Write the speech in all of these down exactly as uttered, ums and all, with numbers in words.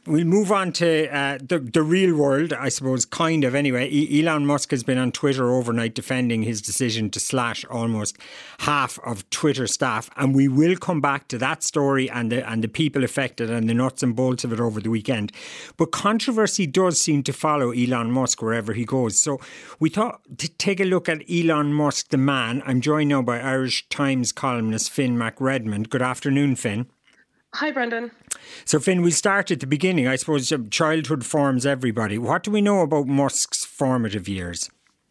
We'll move on to uh, the, the real world, I suppose, kind of anyway. E- Elon Musk has been on Twitter overnight defending his decision to slash almost half of Twitter staff. And we will come back to that story and the, and the people affected and the nuts and bolts of it over the weekend. But controversy does seem to follow Elon Musk wherever he goes. So we thought to take a look at Elon Musk, the man. I'm joined now by Irish Times columnist Finn McRedmond. Good afternoon, Finn. Hi, Brendan. So, Finn, we'll start at the beginning. I suppose childhood forms everybody. What do we know about Musk's formative years?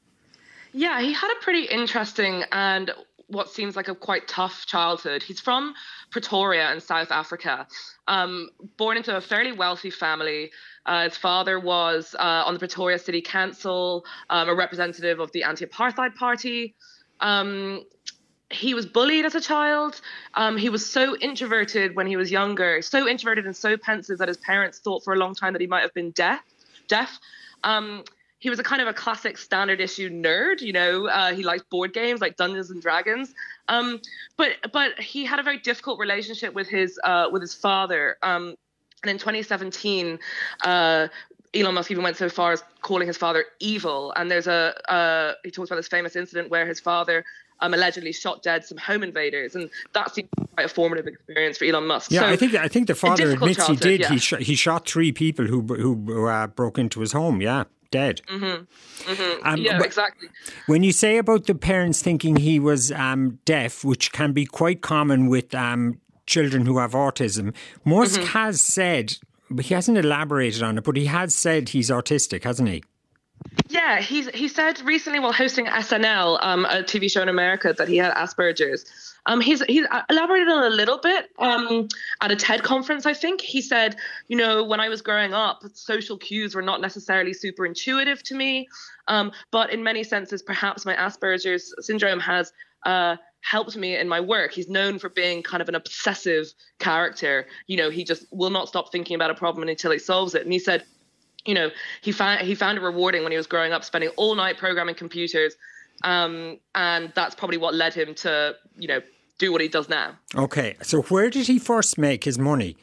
Yeah, he had a pretty interesting and what seems like a quite tough childhood. He's from Pretoria in South Africa, um, born into a fairly wealthy family. Uh, his father was uh, on the Pretoria City Council, um, a representative of the anti-apartheid party. Um, He was bullied as a child. Um, he was so introverted when he was younger, so introverted and so pensive that his parents thought for a long time that he might have been deaf. Deaf. Um, he was a kind of a classic standard issue nerd. You know, uh, he liked board games like Dungeons and Dragons. Um, but but he had a very difficult relationship with his uh, with his father. Um, and in twenty seventeen. Uh, Elon Musk even went so far as calling his father evil. And there's a, uh, he talks about this famous incident where his father um, allegedly shot dead some home invaders. And that seems quite a formative experience for Elon Musk. Yeah, so, I think I think the father admits he did. Yeah. He, sh- he shot three people who who uh, broke into his home. Yeah, dead. Mm-hmm. Mm-hmm. Um, yeah, exactly. When you say about the parents thinking he was um, deaf, which can be quite common with um, children who have autism, Musk mm-hmm. has said... But he hasn't elaborated on it, but he has said he's autistic, hasn't he? Yeah, he's he said recently while hosting S N L, um, a T V show in America, that he had Asperger's. Um, he's he's elaborated on it a little bit um, at a TED conference, I think. He said, you know, when I was growing up, social cues were not necessarily super intuitive to me. Um, but in many senses, perhaps my Asperger's syndrome has uh, helped me in my work. He's known for being kind of an obsessive character. You know, he just will not stop thinking about a problem until he solves it. And he said, you know, he found he found it rewarding when he was growing up, spending all night programming computers. Um, and that's probably what led him to, you know, do what he does now. Okay. So where did he first make his money?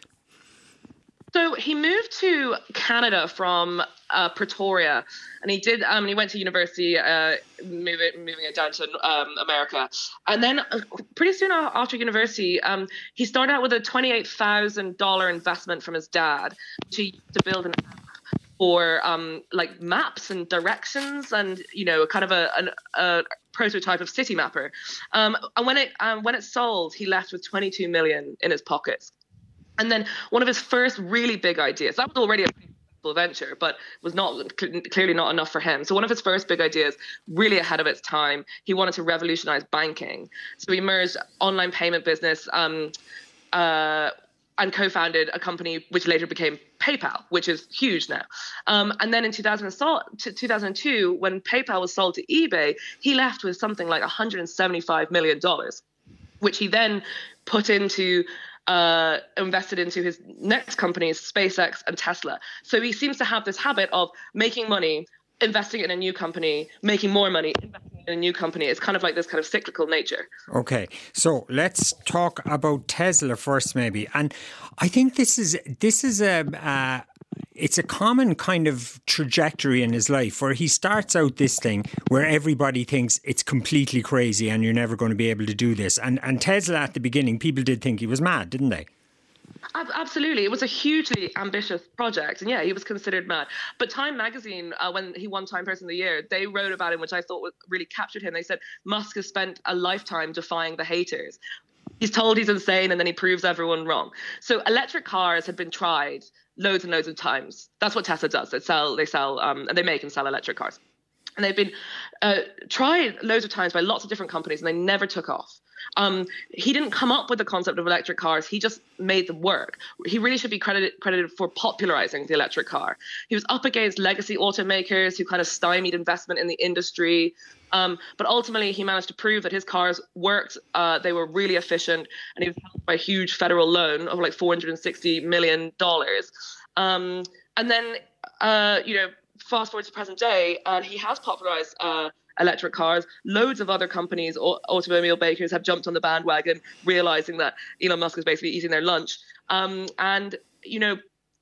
So he moved to Canada from uh, Pretoria, and he did. Um, he went to university, uh, move it, moving it down to um, America, and then uh, pretty soon after university, um, he started out with a twenty-eight thousand dollar investment from his dad to to build an app for um, like maps and directions, and you know, kind of a, a, a prototype of City Mapper. Um, and when it um, when it sold, he left with twenty-two million in his pockets. And then one of his first really big ideas, that was already a successful venture, but was not clearly not enough for him. So one of his first big ideas, really ahead of its time, he wanted to revolutionize banking. So he merged online payment business um, uh, and co-founded a company which later became PayPal, which is huge now. Um, and then in two thousand two, when PayPal was sold to eBay, he left with something like one hundred seventy-five million dollars, which he then put into... Uh, invested into his next companies, SpaceX and Tesla. So he seems to have this habit of making money, investing in a new company, making more money, investing in a new company. It's kind of like this kind of cyclical nature. Okay, so let's talk about Tesla first, maybe. And I think this is this is a uh, it's a common kind of trajectory in his life where he starts out this thing where everybody thinks it's completely crazy and you're never going to be able to do this. And and Tesla at the beginning, people did think he was mad, didn't they? Absolutely. It was a hugely ambitious project. And yeah, he was considered mad. But Time magazine, uh, when he won Time Person of the Year, they wrote about him, which I thought really captured him. They said, Musk has spent a lifetime defying the haters. He's told he's insane and then he proves everyone wrong. So electric cars had been tried loads and loads of times. That's what Tesla does. They sell, they sell, um, and they make and sell electric cars. And they've been uh, tried loads of times by lots of different companies and they never took off. Um, he didn't come up with the concept of electric cars. He just made them work. He really should be credited credited for popularizing the electric car. He was up against legacy automakers who kind of stymied investment in the industry. Um, but ultimately, he managed to prove that his cars worked. Uh, they were really efficient, and he was helped by a huge federal loan of like four hundred sixty million dollars. Um, and then, uh, you know, fast forward to present day, and he has popularized uh, electric cars. Loads of other companies, automobile makers, have jumped on the bandwagon, realizing that Elon Musk is basically eating their lunch. Um, and, you know,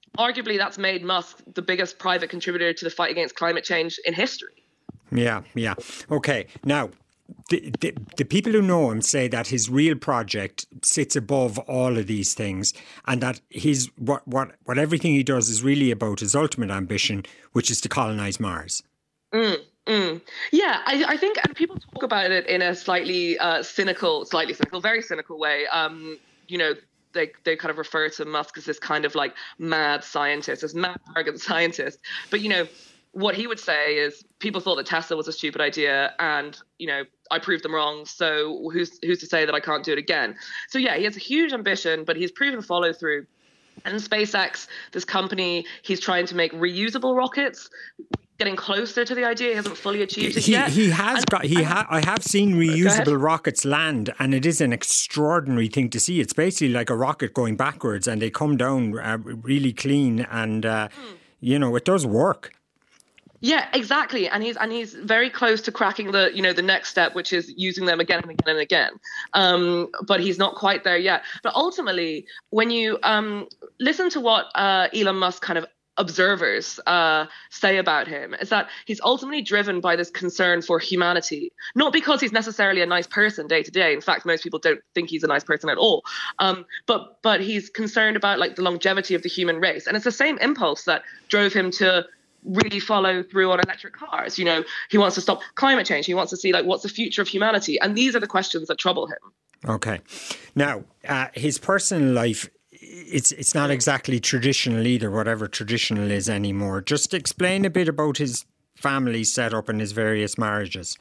arguably that's made Musk the biggest private contributor to the fight against climate change in history. Yeah, yeah. Okay, now, the, the, the people who know him say that his real project sits above all of these things, and that his what, what, what everything he does is really about his ultimate ambition, which is to colonize Mars. Mm, mm. Yeah, I, I think and people talk about it in a slightly uh, cynical, slightly cynical, very cynical way. Um, you know, they they kind of refer to Musk as this kind of like mad scientist, this mad arrogant scientist. But you know, what he would say is people thought that Tesla was a stupid idea, and you know, I proved them wrong. So who's who's to say that I can't do it again? So yeah, he has a huge ambition, but he's proven follow through. And SpaceX, this company, he's trying to make reusable rockets. Getting closer to the idea, he hasn't fully achieved it he, yet. He has and, got. He and, ha, I have seen reusable rockets land, and it is an extraordinary thing to see. It's basically like a rocket going backwards, and they come down uh, really clean, and uh, hmm. you know, it does work. Yeah, exactly, and he's and he's very close to cracking the you know the next step, which is using them again and again and again. Um, but he's not quite there yet. But ultimately, when you um, listen to what uh, Elon Musk kind of observers uh, say about him, is that he's ultimately driven by this concern for humanity, not because he's necessarily a nice person day to day. In fact, most people don't think he's a nice person at all. Um, but but he's concerned about like the longevity of the human race, and it's the same impulse that drove him to really follow through on electric cars. You know, he wants to stop climate change. He wants to see like what's the future of humanity, and these are the questions that trouble him. Okay, now uh, his personal life. It's it's not exactly traditional either, whatever traditional is anymore. Just explain a bit about his family setup and his various marriages.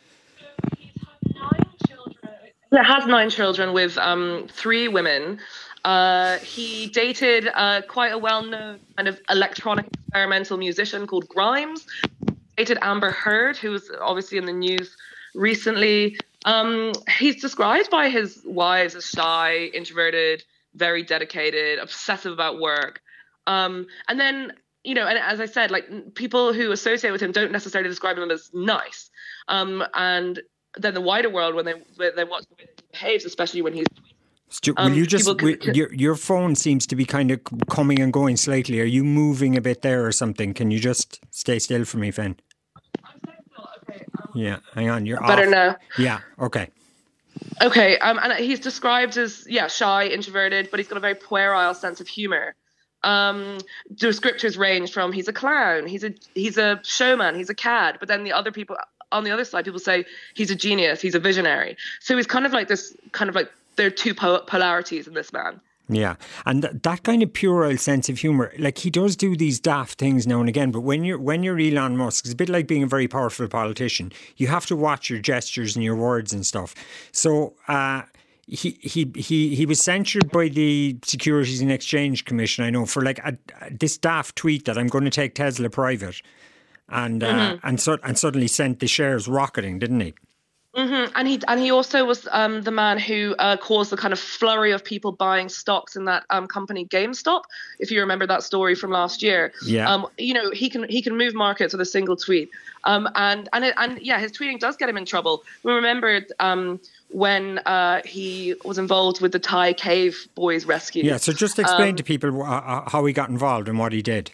So he's had nine children. He has nine children with um, three women. Uh, he dated uh, quite a well-known kind of electronic experimental musician called Grimes. He dated Amber Heard, who was obviously in the news recently. Um, he's described by his wives as shy, introverted, very dedicated, obsessive about work. Um, and then, you know, and as I said, like people who associate with him don't necessarily describe him as nice. Um, and then the wider world, when they when they watch the way he behaves, especially when he's Stu, will um, you just can, will, your your phone seems to be kind of coming and going slightly. Are you moving a bit there or something? Can you just stay still for me, Finn? I'm staying still. Okay. Um, yeah, hang on. You're better off. now. Yeah. Okay. Okay, um, and he's described as, yeah, shy, introverted, but he's got a very puerile sense of humor. Um, descriptors range from he's a clown, he's a he's a showman, he's a cad, but then the other people on the other side, people say he's a genius, he's a visionary. So he's kind of like this, kind of like there are two po- polarities in this man. Yeah, and th- that kind of puerile sense of humour, like he does do these daft things now and again, but when you're when you're Elon Musk, it's a bit like being a very powerful politician. You have to watch your gestures and your words and stuff. So uh, he he he he was censured by the Securities and Exchange Commission, I know, for like a, a, this daft tweet that I'm going to take Tesla private, and uh, mm-hmm. and so, and suddenly sent the shares rocketing, didn't he? Mm-hmm. And he and he also was um, the man who uh, caused the kind of flurry of people buying stocks in that um, company GameStop. If you remember that story from last year, yeah. Um, you know he can he can move markets with a single tweet. Um, and and it, and yeah, his tweeting does get him in trouble. We remembered um, when uh, he was involved with the Thai cave boys rescue. Yeah. So just explain um, to people uh, how he got involved and what he did.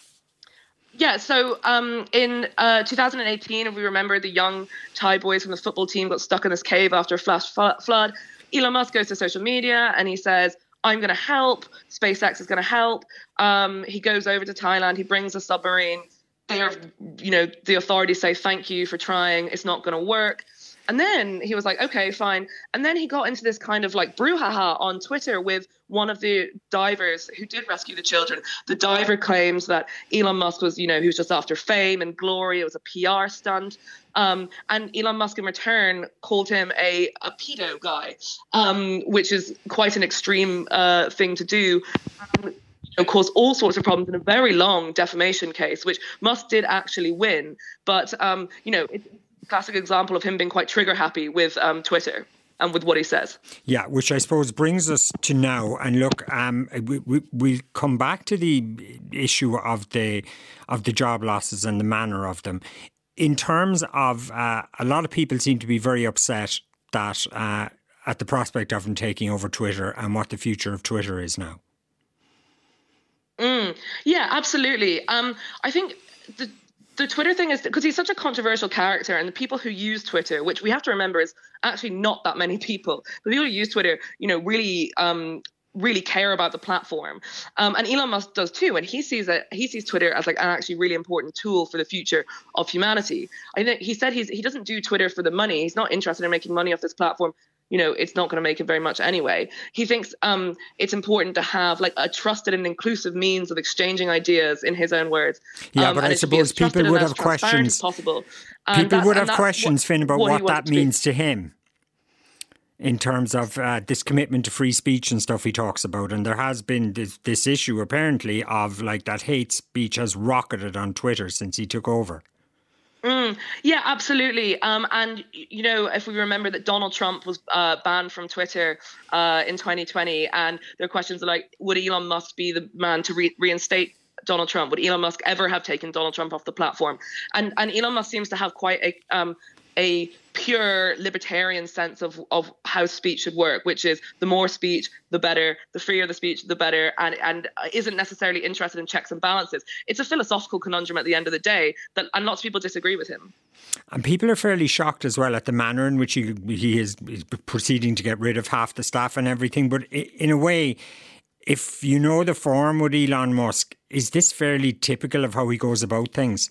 Yeah, so um, in uh, two thousand eighteen, if we remember, the young Thai boys from the football team got stuck in this cave after a flash flood. Elon Musk goes to social media and he says, I'm going to help. SpaceX is going to help. Um, he goes over to Thailand. He brings a submarine. They are, you know, the authorities say, thank you for trying. It's not going to work. And then he was like, okay, fine. And then he got into this kind of like brouhaha on Twitter with one of the divers who did rescue the children. The diver claims that Elon Musk was, you know, he was just after fame and glory. It was a P R stunt. Um, and Elon Musk in return called him a, a pedo guy, um, which is quite an extreme uh, thing to do. Um, you know, caused all sorts of problems in a very long defamation case, which Musk did actually win. But, um, you know, it, classic example of him being quite trigger happy with um, Twitter and with what he says. Yeah, which I suppose brings us to now. And look, um, we, we, we'll come back to the issue of the of the job losses and the manner of them. In terms of, uh, a lot of people seem to be very upset that uh, at the prospect of him taking over Twitter and what the future of Twitter is now. Mm, yeah, absolutely. Um, I think the the Twitter thing is because he's such a controversial character, and the people who use Twitter, which we have to remember is actually not that many people. The people who use Twitter, you know, really um, really care about the platform, um, and Elon Musk does too. And he sees that he sees Twitter as like an actually really important tool for the future of humanity. I think he said he's he doesn't do Twitter for the money. He's not interested in making money off this platform. You know, it's not going to make it very much anyway. He thinks um, it's important to have like a trusted and inclusive means of exchanging ideas, in his own words. Yeah, um, but I suppose people would have questions. Possible. People would have questions, what, Finn, about what, what that means to, to him in terms of uh, this commitment to free speech and stuff he talks about. And there has been this, this issue, apparently, of like that hate speech has rocketed on Twitter since he took over. Mm, yeah, absolutely. Um, and, you know, if we remember that Donald Trump was uh, banned from Twitter uh, in twenty twenty, and there are questions like, would Elon Musk be the man to re- reinstate Donald Trump? Would Elon Musk ever have taken Donald Trump off the platform? And and Elon Musk seems to have quite a um, a pure libertarian sense of, of how speech should work, which is the more speech, the better, the freer the speech, the better, and, and isn't necessarily interested in checks and balances. It's a philosophical conundrum at the end of the day, that and lots of people disagree with him. And people are fairly shocked as well at the manner in which he, he is proceeding to get rid of half the staff and everything. But in a way, if you know the form with Elon Musk, is this fairly typical of how he goes about things?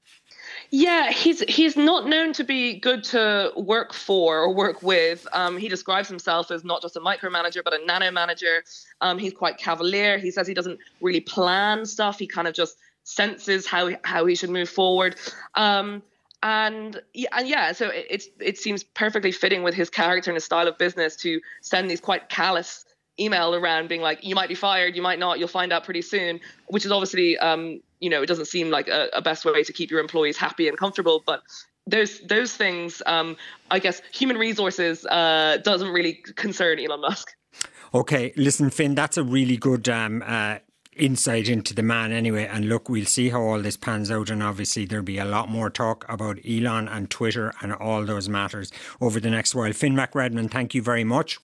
Yeah, he's he's not known to be good to work for or work with. Um, he describes himself as not just a micromanager, but a nano manager. Um, he's quite cavalier. He says he doesn't really plan stuff. He kind of just senses how how he should move forward. Um, and yeah, and yeah, so it, it's it seems perfectly fitting with his character and his style of business to send these quite callous email around being like, you might be fired, you might not, you'll find out pretty soon, which is obviously, um, you know, it doesn't seem like a, a best way to keep your employees happy and comfortable. But those those things, um, I guess, human resources uh, doesn't really concern Elon Musk. Okay, listen, Finn, that's a really good um, uh, insight into the man anyway. And look, we'll see how all this pans out. And obviously there'll be a lot more talk about Elon and Twitter and all those matters over the next while. Finn McRedmond, thank you very much.